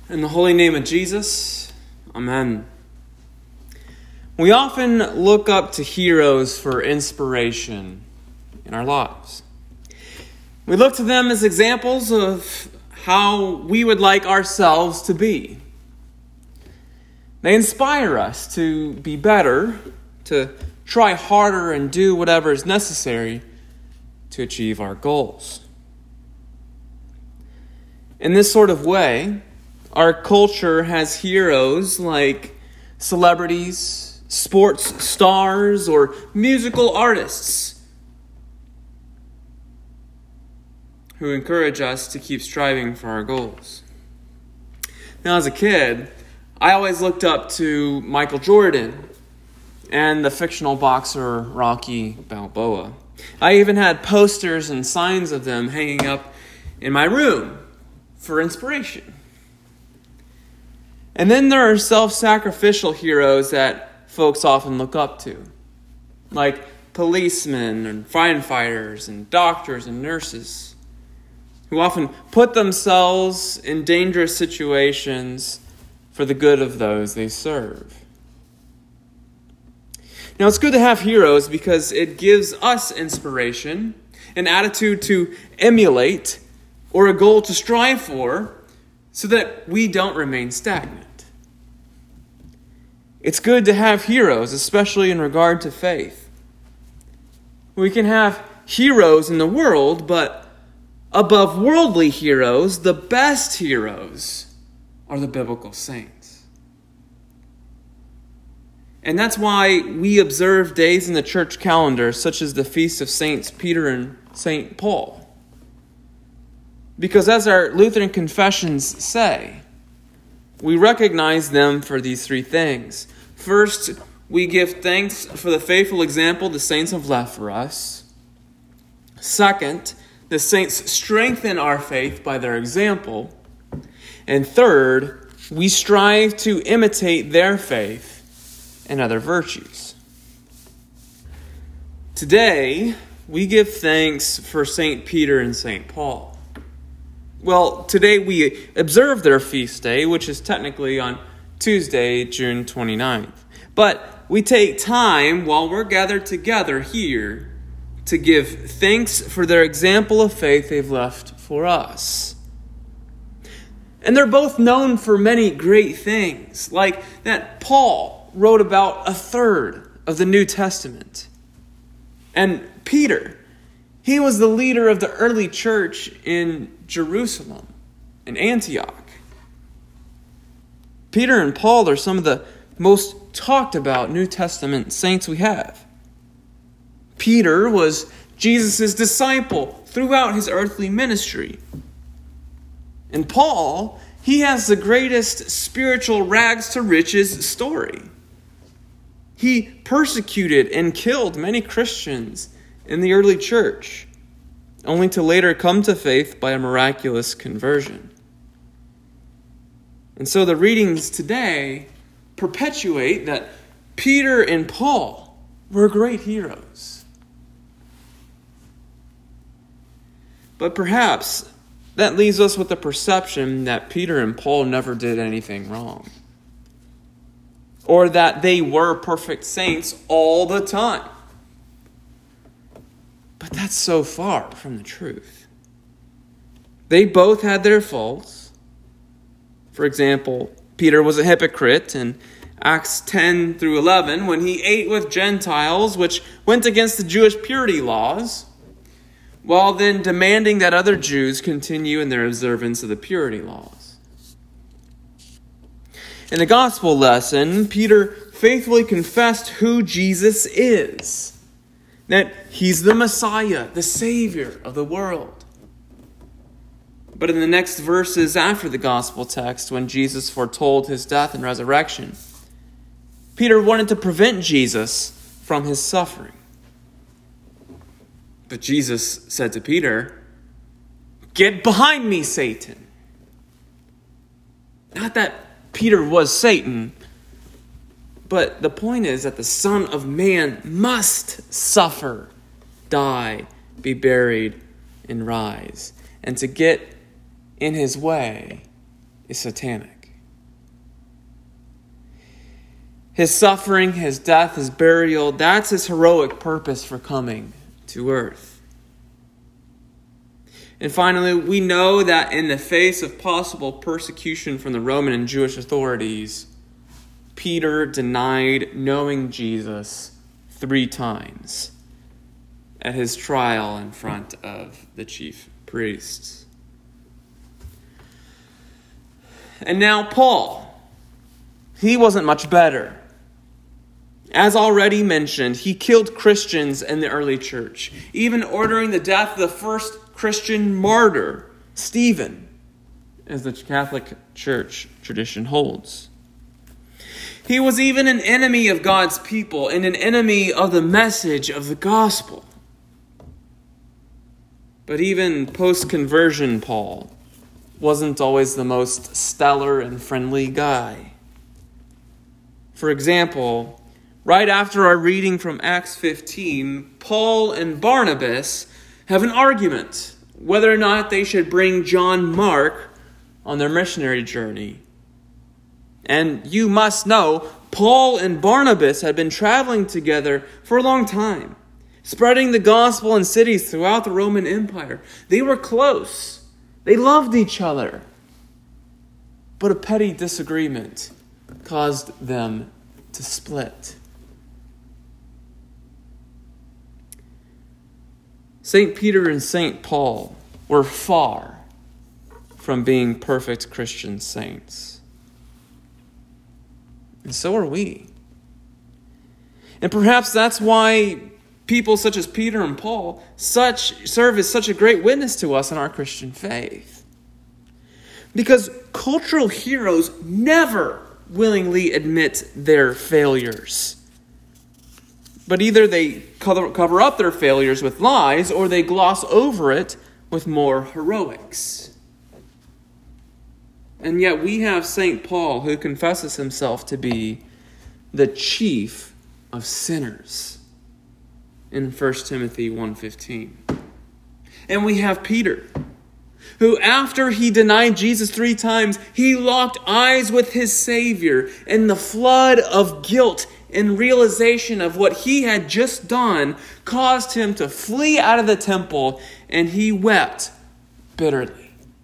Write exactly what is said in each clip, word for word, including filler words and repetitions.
In the holy name of Jesus, amen. We often look up to heroes for inspiration in our lives. We look to them as examples of how we would like ourselves to be. They inspire us to be better, to try harder and do whatever is necessary to achieve our goals. In this sort of way, our culture has heroes like celebrities, sports stars, or musical artists who encourage us to keep striving for our goals. Now, as a kid, I always looked up to Michael Jordan and the fictional boxer Rocky Balboa. I even had posters and signs of them hanging up in my room for inspiration. And then there are self-sacrificial heroes that folks often look up to, like policemen and firefighters and doctors and nurses, who often put themselves in dangerous situations for the good of those they serve. Now, it's good to have heroes because it gives us inspiration, an attitude to emulate, or a goal to strive for, so that we don't remain stagnant. It's good to have heroes, especially in regard to faith. We can have heroes in the world, but above worldly heroes, the best heroes are the biblical saints. And that's why we observe days in the church calendar, such as the feast of Saints Peter and Saint Paul. Because as our Lutheran confessions say, we recognize them for these three things. First, we give thanks for the faithful example the saints have left for us. Second, the saints strengthen our faith by their example. And third, we strive to imitate their faith and other virtues. Today, we give thanks for Saint Peter and Saint Paul. Well, today we observe their feast day, which is technically on Tuesday, June twenty-ninth. But we take time while we're gathered together here to give thanks for their example of faith they've left for us. And they're both known for many great things, like that Paul wrote about a third of the New Testament. And Peter, he was the leader of the early church in Jerusalem, in Antioch. Peter and Paul are some of the most talked about New Testament saints we have. Peter was Jesus' disciple throughout his earthly ministry. And Paul, he has the greatest spiritual rags to riches story. He persecuted and killed many Christians in the early church, only to later come to faith by a miraculous conversion. And so the readings today perpetuate that Peter and Paul were great heroes. But perhaps that leaves us with the perception that Peter and Paul never did anything wrong, or that they were perfect saints all the time. But that's so far from the truth. They both had their faults. For example, Peter was a hypocrite in Acts ten through eleven when he ate with Gentiles, which went against the Jewish purity laws, while then demanding that other Jews continue in their observance of the purity laws. In the gospel lesson, Peter faithfully confessed who Jesus is, that he's the Messiah, the Savior of the world. But in the next verses after the gospel text, when Jesus foretold his death and resurrection, Peter wanted to prevent Jesus from his suffering. But Jesus said to Peter, "Get behind me, Satan." Not that Peter was Satan, but the point is that the Son of Man must suffer, die, be buried, and rise. And to get in his way is satanic. His suffering, his death, his burial, that's his heroic purpose for coming to earth. And finally, we know that in the face of possible persecution from the Roman and Jewish authorities, Peter denied knowing Jesus three times at his trial in front of the chief priests. And now Paul, he wasn't much better. As already mentioned, he killed Christians in the early church, even ordering the death of the first Christian martyr, Stephen, as the Catholic Church tradition holds. He was even an enemy of God's people and an enemy of the message of the gospel. But even post-conversion Paul wasn't always the most stellar and friendly guy. For example, right after our reading from Acts fifteen, Paul and Barnabas have an argument whether or not they should bring John Mark on their missionary journey. And you must know, Paul and Barnabas had been traveling together for a long time, spreading the gospel in cities throughout the Roman Empire. They were close. They loved each other. But a petty disagreement caused them to split. Saint Peter and Saint Paul were far from being perfect Christian saints. And so are we. And perhaps that's why people such as Peter and Paul such serve as such a great witness to us in our Christian faith. Because cultural heroes never willingly admit their failures. But either they cover, cover up their failures with lies, or they gloss over it with more heroics. And yet we have Saint Paul, who confesses himself to be the chief of sinners in First Timothy one fifteen. And we have Peter, who after he denied Jesus three times, he locked eyes with his Savior, and the flood of guilt and realization of what he had just done caused him to flee out of the temple, and he wept bitterly.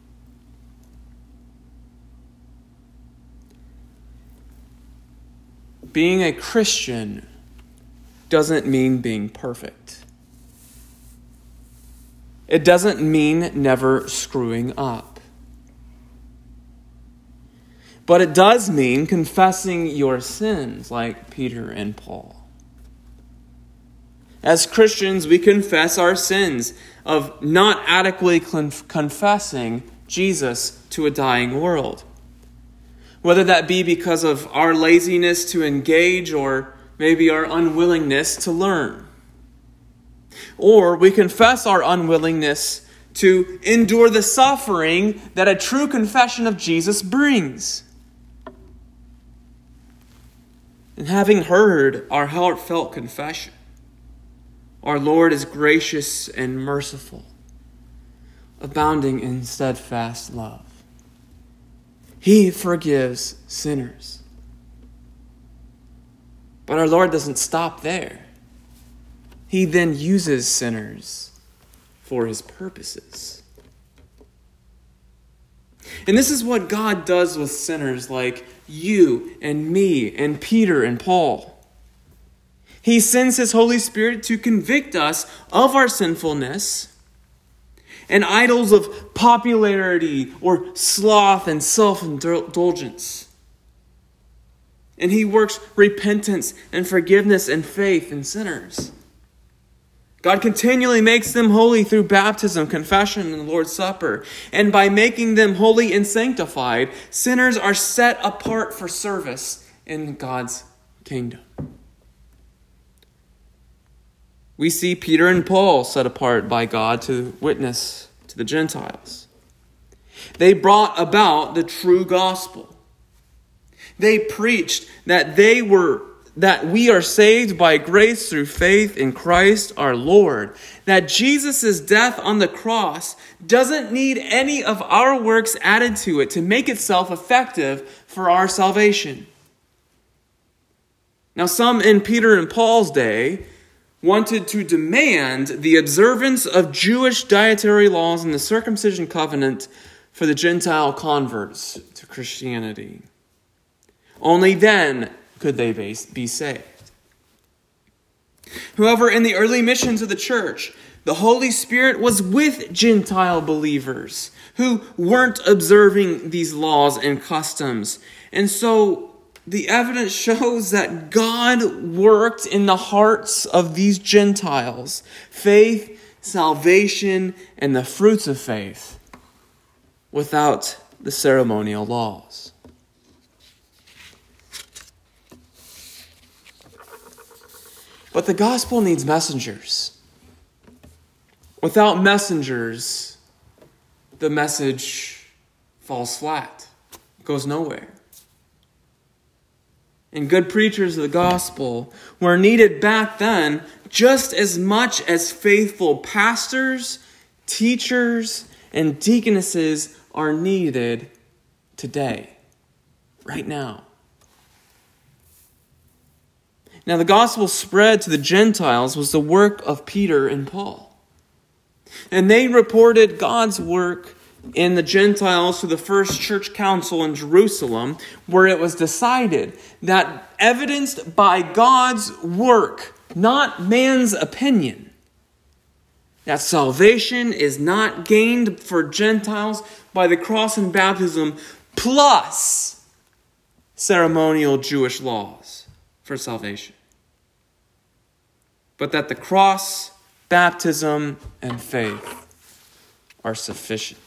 Being a Christian doesn't mean being perfect. It doesn't mean never screwing up. But it does mean confessing your sins like Peter and Paul. As Christians, we confess our sins of not adequately confessing Jesus to a dying world. Whether that be because of our laziness to engage or maybe our unwillingness to learn. Or we confess our unwillingness to endure the suffering that a true confession of Jesus brings. And having heard our heartfelt confession, our Lord is gracious and merciful, abounding in steadfast love. He forgives sinners. But our Lord doesn't stop there. He then uses sinners for his purposes. And this is what God does with sinners like you and me and Peter and Paul. He sends his Holy Spirit to convict us of our sinfulness and idols of popularity or sloth and self-indulgence. And he works repentance and forgiveness and faith in sinners. God continually makes them holy through baptism, confession, and the Lord's Supper. And by making them holy and sanctified, sinners are set apart for service in God's kingdom. We see Peter and Paul set apart by God to witness to the Gentiles. They brought about the true gospel. They preached that they were that we are saved by grace through faith in Christ our Lord. That Jesus' death on the cross doesn't need any of our works added to it to make itself effective for our salvation. Now, some in Peter and Paul's day wanted to demand the observance of Jewish dietary laws and the circumcision covenant for the Gentile converts to Christianity. Only then could they be saved. However, in the early missions of the church, the Holy Spirit was with Gentile believers who weren't observing these laws and customs. And so the evidence shows that God worked in the hearts of these Gentiles faith, salvation, and the fruits of faith without the ceremonial laws. But the gospel needs messengers. Without messengers, the message falls flat, goes nowhere. And good preachers of the gospel were needed back then just as much as faithful pastors, teachers, and deaconesses are needed today, right now. Now, the gospel spread to the Gentiles was the work of Peter and Paul. And they reported God's work in the Gentiles to the first church council in Jerusalem, where it was decided that, evidenced by God's work, not man's opinion, that salvation is not gained for Gentiles by the cross and baptism plus ceremonial Jewish laws for salvation, but that the cross, baptism, and faith are sufficient.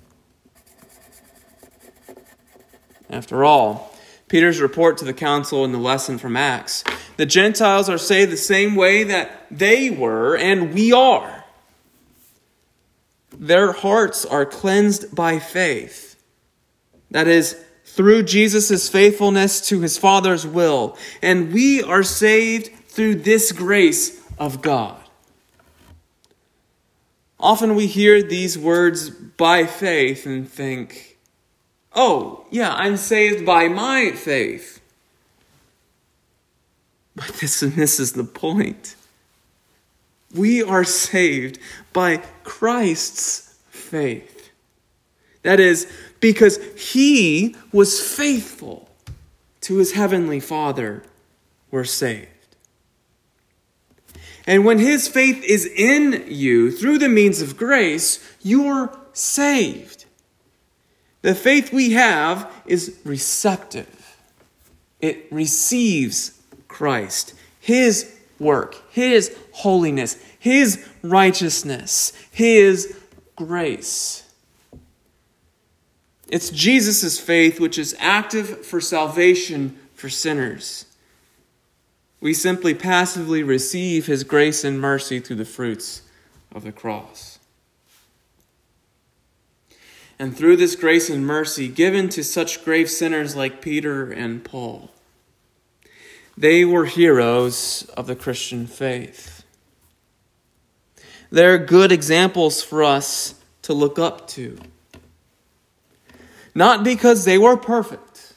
After all, Peter's report to the council in the lesson from Acts, the Gentiles are saved the same way that they were and we are. Their hearts are cleansed by faith. That is, through Jesus' faithfulness to his Father's will. And we are saved through this grace of God. Often we hear these words, by faith, and think, oh, yeah, I'm saved by my faith. But this, this is the point. We are saved by Christ's faith. That is, because he was faithful to his heavenly Father, we're saved. And when his faith is in you through the means of grace, you're saved. The faith we have is receptive. It receives Christ, his work, his holiness, his righteousness, his grace. It's Jesus' faith which is active for salvation for sinners. We simply passively receive his grace and mercy through the fruits of the cross. And through this grace and mercy given to such grave sinners like Peter and Paul, they were heroes of the Christian faith. They're good examples for us to look up to. Not because they were perfect,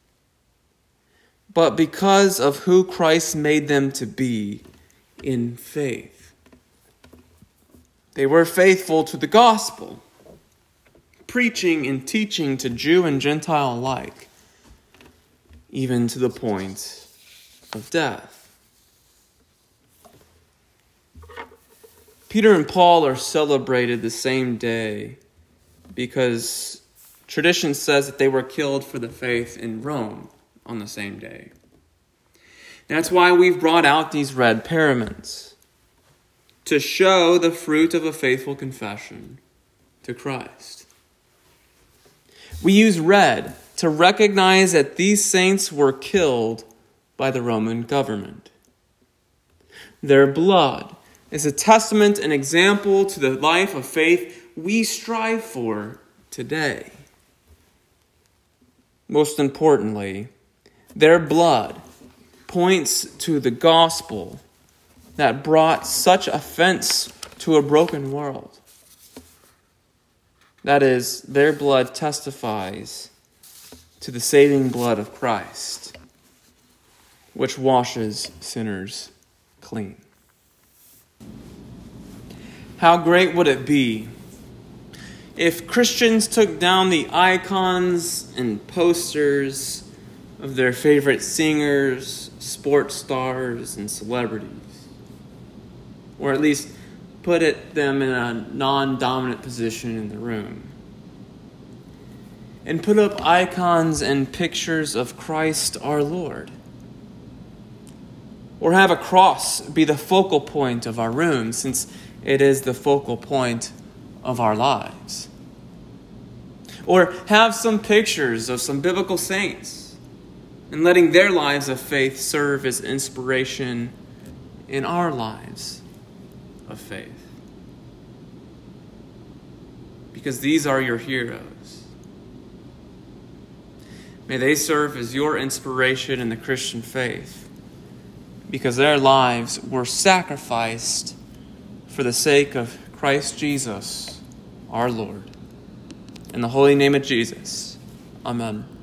but because of who Christ made them to be in faith. They were faithful to the gospel, preaching and teaching to Jew and Gentile alike, even to the point of death. Peter and Paul are celebrated the same day because tradition says that they were killed for the faith in Rome on the same day. That's why we've brought out these red paraments, to show the fruit of a faithful confession to Christ. We use red to recognize that these saints were killed by the Roman government. Their blood is a testament and example to the life of faith we strive for today. Most importantly, their blood points to the gospel that brought such offense to a broken world. That is, their blood testifies to the saving blood of Christ, which washes sinners clean. How great would it be if Christians took down the icons and posters of their favorite singers, sports stars, and celebrities, or at least put it, them in a non-dominant position in the room, and put up icons and pictures of Christ our Lord, or have a cross be the focal point of our room, since it is the focal point of our lives. Or have some pictures of some biblical saints and letting their lives of faith serve as inspiration in our lives of faith. Because these are your heroes. May they serve as your inspiration in the Christian faith, because their lives were sacrificed for the sake of Christ Jesus, our Lord. In the holy name of Jesus, amen.